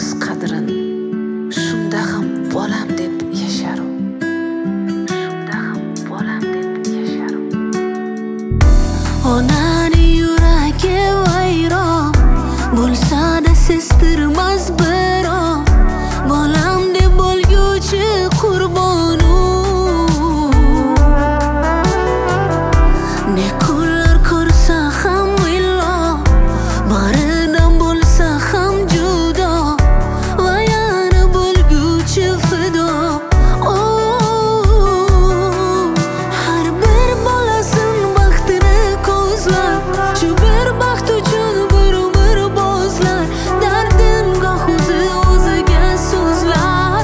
o'z qadrin shunda ham bolam deb yasharu. Onaning yuragi vayron bo'lsa-da sestirmas biron, bolam deb bo'lguvchi qurbonu. Ne kunlar ko'rsa ham illo, baridan bo'lsa ham judo va yana bo'lguvchi fido. Har bir bolasin baxtini ko'zlar, shu bir baxt uchun bir umr bo'zlar. Dardim goh o'ziga so'zlar.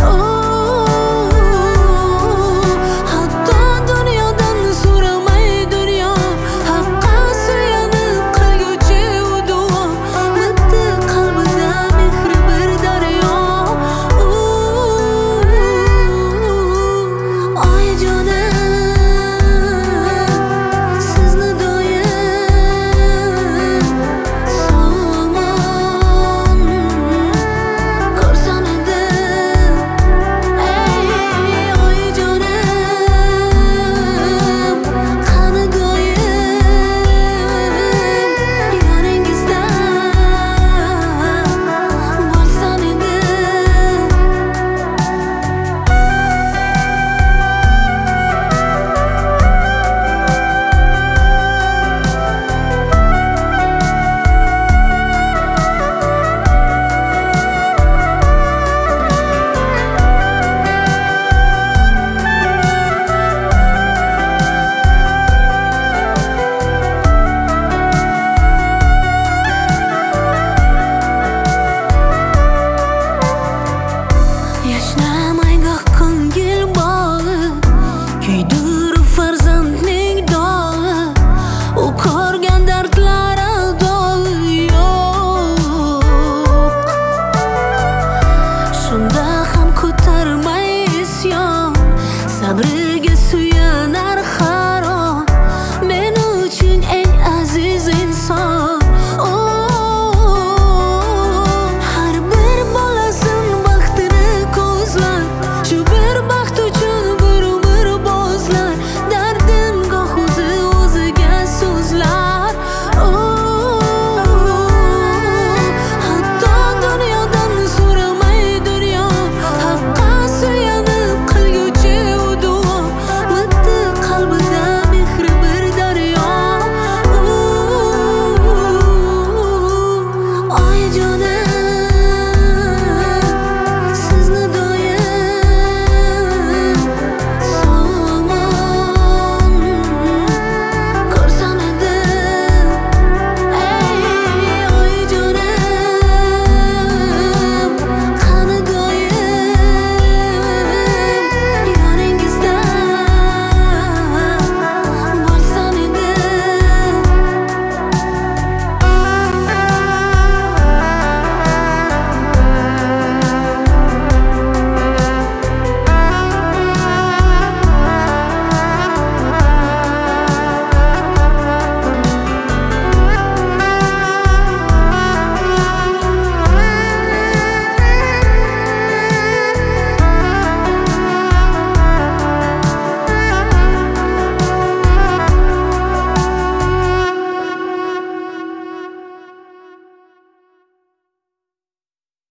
Hatto dunyodan so'ramay dunyo, haqqa suyanib qilguvchi u duo. Bitti qalbida mehri bir daryo. Oyijonim, sizni doim sog'-omon ko'rsam edi. Oyijonim, qani doim yoningizda bo'lsam edi. Yashnamay goh ko'ngil bog'i, kuydirib farzandning dog'i. U ko'rgan dardlari dog'i yo'q. Shunda ham ko'tarmay isyon, sabriga suyanar